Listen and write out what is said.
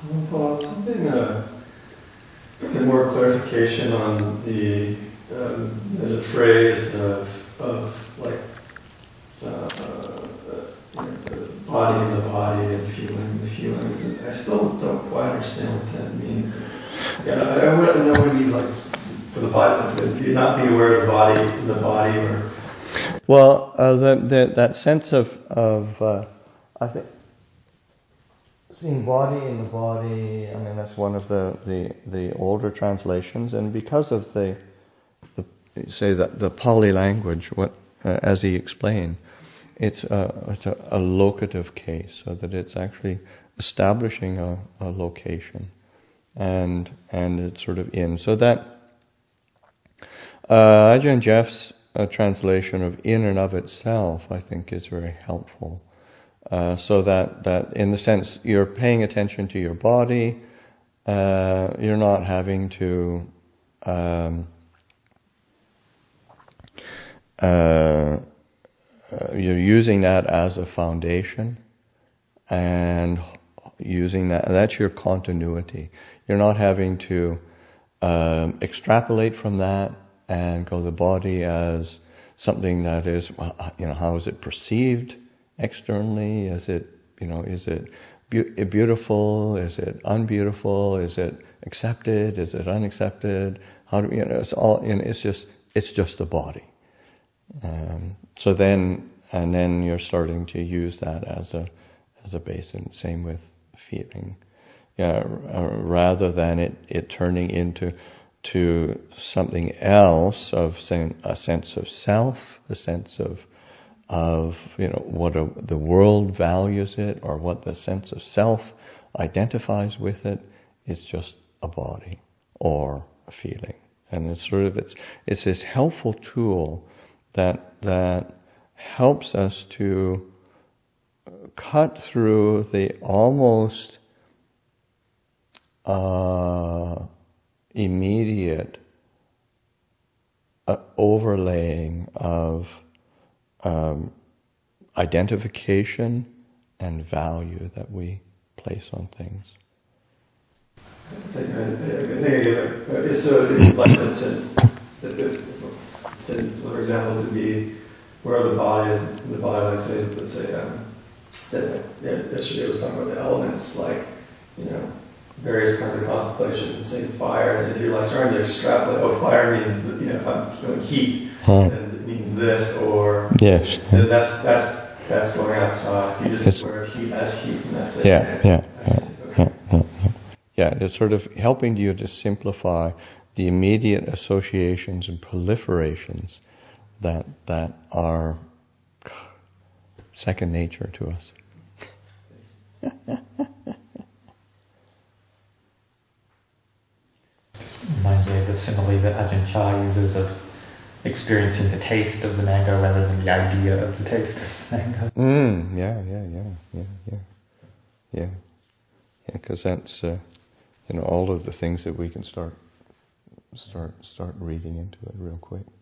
Paul, something more clarification on the phrase of like the body in the body and feeling the feelings. And I still don't quite understand what that means. Yeah, I want to know what it means, like for the body. Do you not be aware of the body in the body, or? Well, that sense of I think seeing body in the body. I mean, that's one of the older translations, and because of the Pali language, as he explained, it's a locative case, so that it's actually establishing a location, and it's sort of in. So that Ajahn Jeff's translation of in and of itself, I think, is very helpful. So that in the sense you're paying attention to your body, you're not having to you're using that as a foundation, and using that's your continuity. You're not having to extrapolate from that and go the body as something that is, how is it perceived externally? Is it, is it beautiful? Is it unbeautiful? Is it accepted? Is it unaccepted? How do it's all? It's just the body. So then you're starting to use that as a base, and same with feeling. Rather than it turning into something else of saying a sense of self, a sense of what the world values it, or what the sense of self identifies with it. It's just a body or a feeling, and it's this helpful tool that helps us to cut through the almost immediate overlaying of identification and value that we place on things. I think I get it. So it's like for example, to be where the body is. The body, let's say, yesterday was talking about the elements, like various kinds of contemplations, and saying fire, and if you're like starting to extrapolate, fire means if I'm feeling heat, then it means this, or yes, then that's going outside. You just aware of heat as heat, and that's it. Yeah, it's sort of helping you to simplify the immediate associations and proliferations that are second nature to us. Reminds me of the simile that Ajahn Chah uses of experiencing the taste of the mango rather than the idea of the taste of the mango. Yeah. Because that's all of the things that we can start reading into it real quick.